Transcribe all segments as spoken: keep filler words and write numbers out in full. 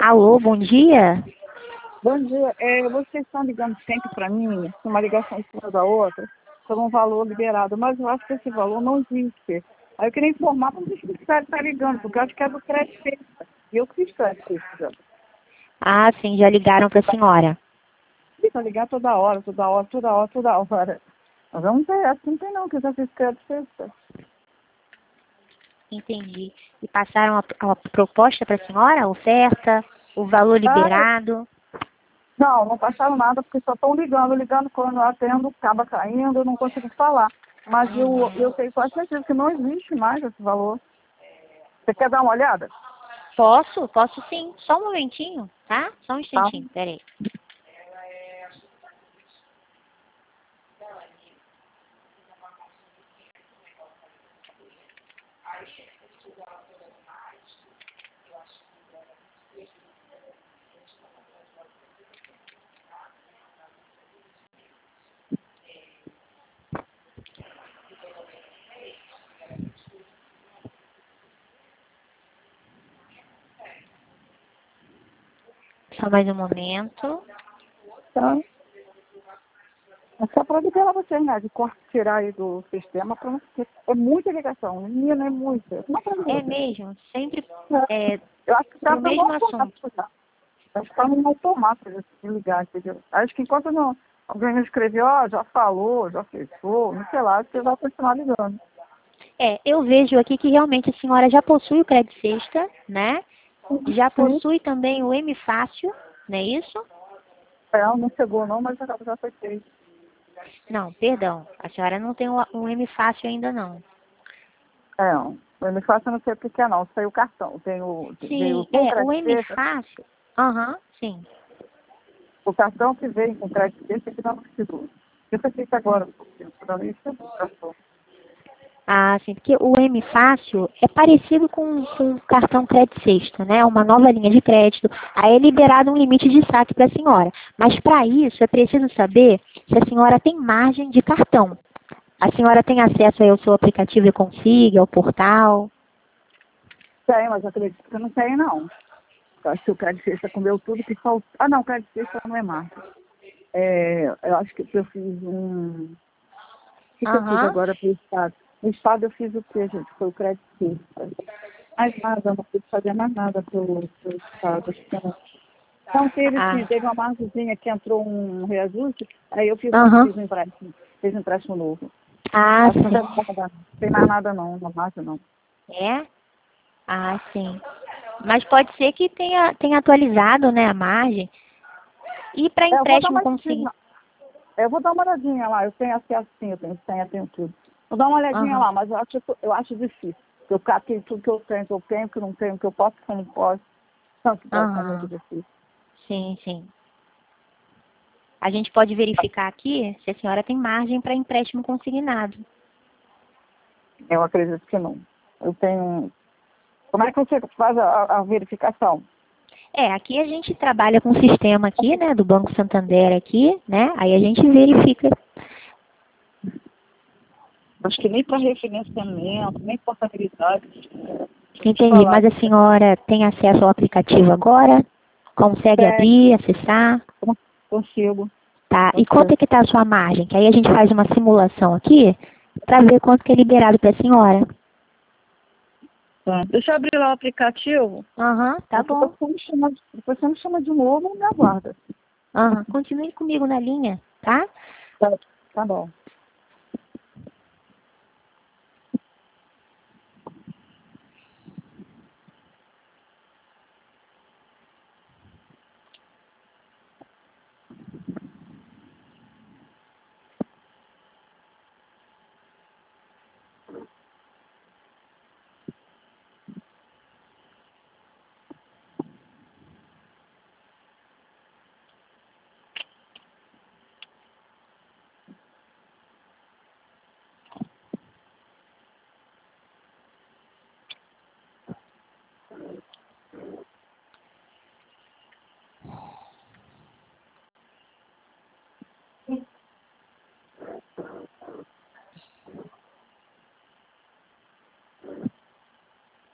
Alô, bom dia? Bom dia. É, vocês estão ligando sempre para mim, uma ligação em cima da outra, por um valor liberado, mas eu acho que esse valor não existe. Aí eu queria informar para vocês que está ligando, porque eu acho que é do crédito fixa. E eu fiz crédito fixa. Ah, sim, já ligaram para a senhora. Fica ligar toda hora, toda hora, toda hora, toda hora. Mas vamos ver, assim não tem não, que eu já fiz crédito fixa. Entendi. E passaram a, a proposta para a senhora, a oferta, o valor Ah, liberado? não, não passaram nada, porque só estão ligando, ligando quando eu atendo, acaba caindo, eu não consigo falar. Mas eu, eu Uhum. tenho quase certeza que não existe mais esse valor. Você quer dar uma olhada? Posso? Posso sim. Só um momentinho, tá? Só um Tá. instantinho, peraí. Só mais um momento. Tá. É só para liberar vocês, né? De corte, tirar aí do sistema, pra não, porque é muita ligação. Menina, é muita. Não para É você. mesmo, sempre É. é, Eu acho que está pro no mesmo assunto. automático já. Acho que está no automático de ligar, entendeu? Acho que enquanto não, alguém não escreveu, ó, já falou, já fechou, não sei lá, você vai continuar ligando. É, eu vejo aqui que realmente a senhora já possui o crédito sexta, né? Já Sim. possui também o M Fácil, não é isso? É, não chegou não, mas já, já foi feito. Não, perdão. A senhora não tem o, o M Fácil ainda não. É, o me faça não sei o que que é não. Saiu o cartão. Tem o, veio Sim, com é, o crédito M extra. Fácil. Aham, sim. O cartão que veio com crédito extra que não precisou. Eu sei que agora, para mim, isso é o cartão. Ah, sim, porque o M Fácil é parecido com, com o cartão crédito sexta, né? Uma nova linha de crédito. Aí é liberado um limite de saque para a senhora. Mas para isso é preciso saber se a senhora tem margem de cartão. A senhora tem acesso aí ao seu aplicativo e consiga, ao portal? Tem, mas eu acredito que não tem, não. Eu acho que o crédito extra comeu tudo que faltou. Ah, não, o crédito extra não é marca. É, eu acho que eu fiz um... O que, que eu fiz Aham. agora para o Estado? No Estado eu fiz o quê, gente? Foi o crédito extra. Mais nada, eu não pude fazer mais nada pelo, pelo Estado. Acho que não. Então, teve sim, Ah, teve uma margenzinha que entrou um reajuste, aí eu fiz, aham. fiz um empréstimo, fiz um empréstimo novo. Ah, Acho que não sim. deve nada, não tem mais nada não, não margem não. É? Ah, sim. Mas pode ser que tenha, tenha atualizado, né, a margem. E para É, eu vou dar empréstimo uma consignado. olhadinha, eu vou dar uma olhadinha lá, eu tenho acesso sim, eu tenho senha, tenho tudo. Vou dar uma olhadinha Aham. lá, mas eu acho, eu acho difícil. Eu catei tudo que eu tenho, que eu tenho, que eu não tenho, que eu posso, que eu não posso. Tanto deve ser muito Aham. difícil. Sim, sim. A gente pode verificar aqui se a senhora tem margem para empréstimo consignado. Eu acredito que não. Eu tenho... Como é que você faz a, a a verificação? É, aqui a gente trabalha com o sistema aqui, né, do Banco Santander aqui, né? Aí a gente verifica. Acho que nem para refinanciamento, nem portabilidade. Deixa eu Entendi. falar. Mas a senhora tem acesso ao aplicativo agora? Consegue Tem, abrir, acessar? consigo. Tá. E quanto consigo. é que tá a sua margem? Que aí a gente faz uma simulação aqui para ver quanto que é liberado para a senhora. Tá. Deixa eu abrir lá o aplicativo. Aham, tá Depois bom. você me chama, depois você me chama de novo e me aguarda. Aham. Continue comigo na linha, tá? Tá, tá bom.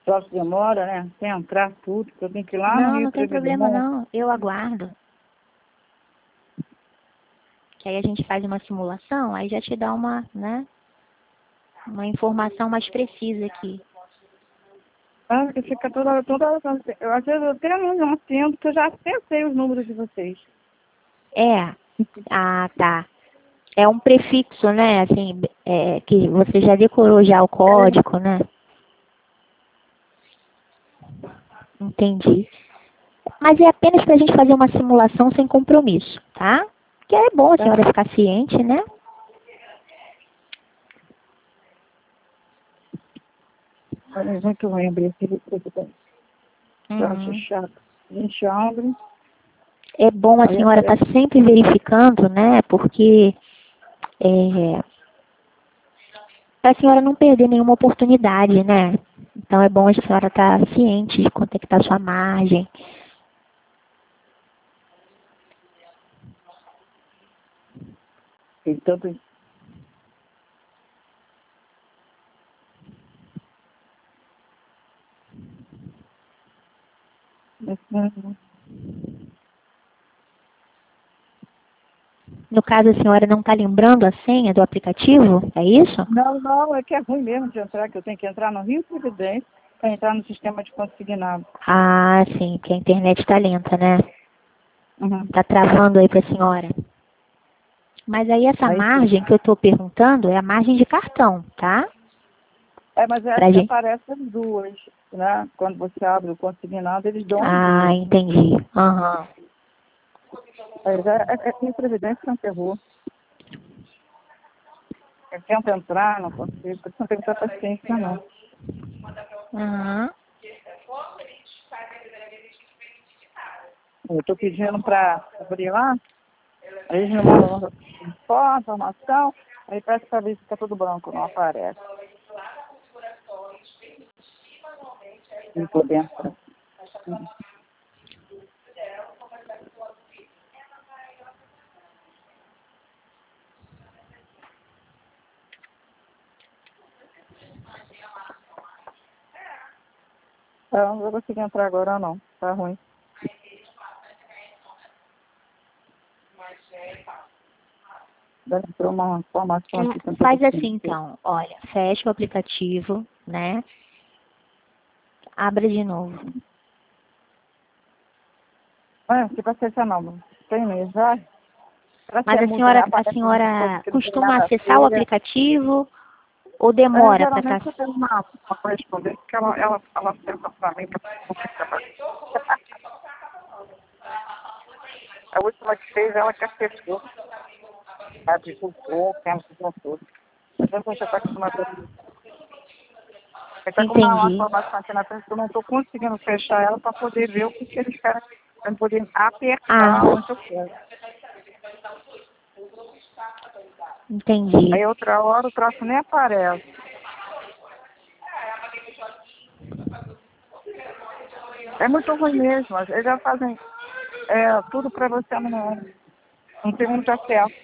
Só que demora, né? Sem entrar tudo, porque eu tenho que ir lá no Não, Rio não tem problema Previdência. não. Eu aguardo. Que aí a gente faz uma simulação, aí já te dá uma, né, uma informação mais precisa aqui. Ah, que fica toda, toda hora. Eu, às vezes eu até não atendo, porque eu já até sei os números de vocês. É. Ah, tá. É um prefixo, né? Assim, é, que você já decorou já o código, né? Entendi. Mas é apenas para a gente fazer uma simulação sem compromisso, tá? Que é bom a Tá? senhora ficar ciente, né? Olha, já que eu vou abrir aqui, eu acho Uhum. chato. A gente abre, É bom a aí senhora estar aparece. sempre verificando, né? Porque é, para a senhora não perder nenhuma oportunidade, né? Então é bom a senhora estar ciente de quanto é que está a sua margem. Tem tanto. No caso, a senhora não está lembrando a senha do aplicativo? É isso? Não, não, é que é ruim mesmo de entrar, que eu tenho que entrar no Rio Previdência para entrar no sistema de consignado. Ah, sim, porque a internet está lenta, né? Uhum. Está travando aí para a senhora. Mas aí essa Aí sim. margem que eu estou perguntando é a margem de cartão, tá? É, mas Pra é, gente... aparece as duas, né? Quando você abre o consignado, eles dão as Ah, duas. entendi. Aham. Mas é, é, é que a Previdência é um terror. Eu tento entrar, não consigo, por isso não tenho muita paciência, não. Aham. Eu estou pedindo para abrir lá, aí eles me mandam foto, informação, aí peço para ver se está tudo branco, não aparece. Não estou dentro. Eu não vou conseguir entrar agora, não. Tá ruim. Deve ter uma informação aqui que eu não tô Faz assim conseguindo. então, olha, fecha o aplicativo, né? Abra de novo. Ah, que vai ser essa não. Tem mesmo, já? Pra Mas ser a muito, né? senhora, a Aparece uma coisa senhora que não tem costuma nada a acessar o ver. aplicativo ou É, demora para estar... geralmente eu tenho uma, uma correspondente que ela, ela, ela senta pra mim pra conversar. A última que fez, ela que acessou. Ela divulgou, ela divulgou. Mas eu já está acostumada a isso. Está com uma, uma Entendi. informação aqui na frente que eu não estou conseguindo fechar ela para poder ver o que, que eles querem, para poder Ah, apertar onde eu quero. entendi. Aí outra hora o troço nem aparece. É muito ruim mesmo. Eles já fazem é, tudo para você não, não ter muito acesso.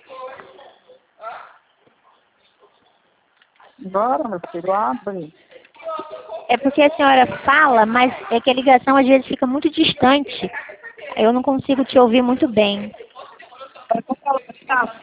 Bora, meu filho, abre. É porque a senhora fala, mas é que a ligação às vezes fica muito distante. Eu não consigo te ouvir muito bem. Eu falo, tá,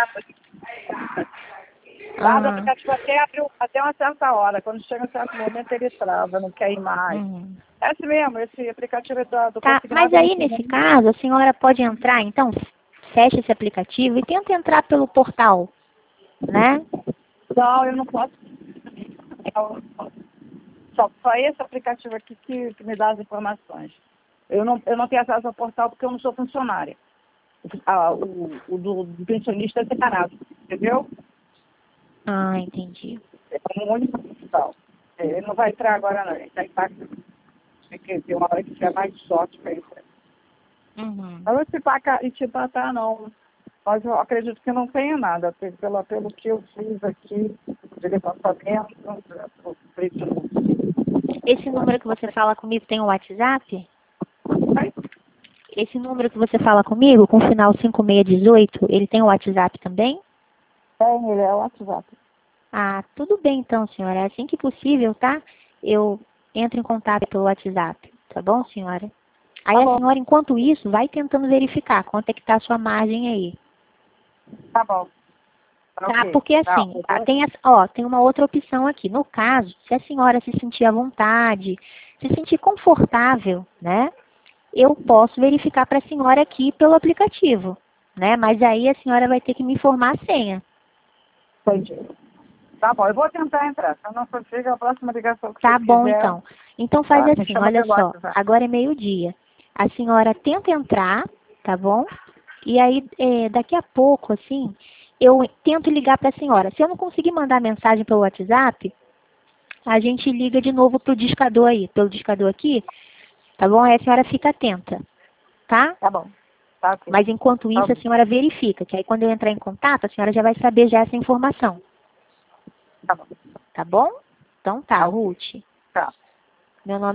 lá do Ah, aplicativo até abriu até uma certa hora. Quando chega um certo momento ele trava, não quer ir mais. uhum. É assim mesmo, esse aplicativo é do, do Tá, mas consignado é aí muito nesse ruim. caso a senhora pode entrar, então fecha esse aplicativo e tenta entrar pelo portal, né? Não, eu não posso. Eu- Só, só esse aplicativo aqui que, que me dá as informações. Eu não, eu não tenho acesso ao portal porque eu não sou funcionária. Ah, o o do, do pensionista é separado, entendeu? Ah, entendi. É como um único portal. É, ele não vai entrar agora, não. Ele está impacto. Tem que ter uma hora que tiver mais sorte para ele. Uhum. Mas esse paca e te patar, não. Mas eu acredito que não tenha nada, pelo, pelo que eu fiz aqui, de levantamento, o preço. Esse número que você fala comigo tem o WhatsApp? Esse número que você fala comigo, com o final cinco seis um oito, ele tem o WhatsApp também? Tem, ele é o WhatsApp. Ah, tudo bem então, senhora. É assim que possível, tá? Eu entro em contato pelo WhatsApp. Tá bom, senhora? Aí Tá a bom. senhora, enquanto isso, vai tentando verificar quanto é que está a sua margem aí. Tá bom. Tá? Ok. Porque Tá. assim, ah, tem, as- ó, tem uma outra opção aqui. No caso, se a senhora se sentir à vontade, se sentir confortável, né? Eu posso verificar para a senhora aqui pelo aplicativo, né? Mas aí a senhora vai ter que me informar a senha. Entendi. Tá bom, eu vou tentar entrar. Se eu não consigo, a próxima ligação que Tá você bom, quiser, então. Então faz tá? Me assim, chama olha pelo só. WhatsApp. Agora é meio-dia. A senhora tenta entrar, tá bom? E aí, é, daqui a pouco, assim, eu tento ligar para a senhora. Se eu não conseguir mandar mensagem pelo WhatsApp, a gente liga de novo pro discador aí, pelo discador aqui, tá bom? Aí a senhora fica atenta, tá? Tá bom. Tá ok. Mas enquanto Tá isso, a bom. senhora verifica, que aí quando eu entrar em contato, a senhora já vai saber já essa informação, Tá bom. tá bom? Então tá, Tá ok. Ruth. Tá. Meu nome